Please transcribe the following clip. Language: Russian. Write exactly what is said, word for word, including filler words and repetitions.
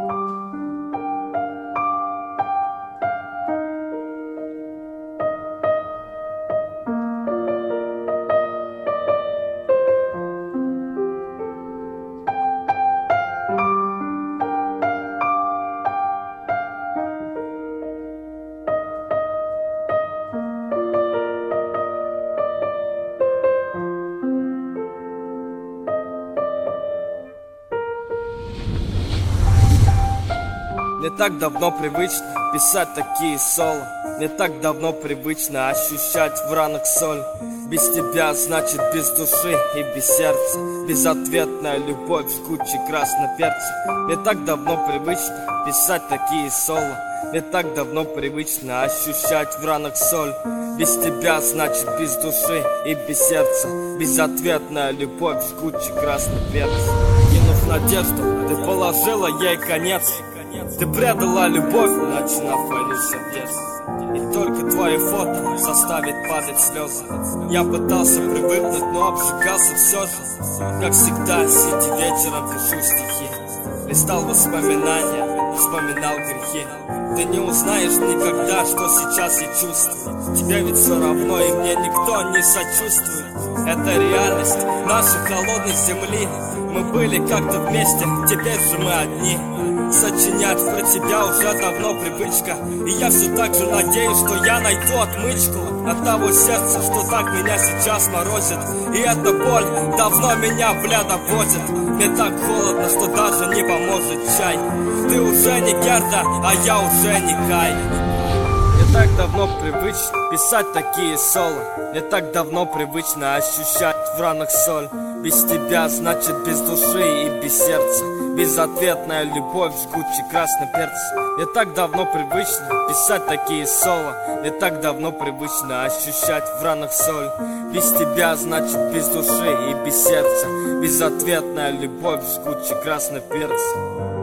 Не так давно привычно писать такие соло. Не так давно привычно ощущать в ранах соль. Без тебя значит без души и без сердца. Безответная любовь, жгучий красный перец. Не так давно привычно писать такие соло. Не так давно привычно ощущать в ранах соль. Без тебя значит без души и без сердца. Безответная любовь, жгучий красный перец. Кинув надежду, ты положила ей конец. Ты предала любовь, ночь на фоне сердец. И только твои фото заставит падать слезы. Я пытался привыкнуть, но обжигался все же. Как всегда, сидя вечером, пишу стихи. Листал воспоминания, вспоминал грехи. Ты не узнаешь никогда, что сейчас я чувствую. Тебе ведь все равно, и мне никто не сочувствует. Это реальность нашей холодной земли. Мы были как-то вместе, теперь же мы одни. Сочинять про тебя уже давно привычка. И я все так же надеюсь, что я найду отмычку от того сердца, что так меня сейчас морозит. И эта боль давно меня в лето водит. Мне так холодно, что даже не поможет чай. Ты уже не Герда, а я уже не Кай. Мне так давно привычно писать такие соло. Мне так давно привычно ощущать в ранах соль. Без тебя значит без души и без сердца. Безответная любовь, жгучий красный перец. Мне так давно привычно писать такие соло. Мне так давно привычно ощущать в ранах соль. Без тебя значит без души и без сердца. Безответная любовь, жгучий красный перец.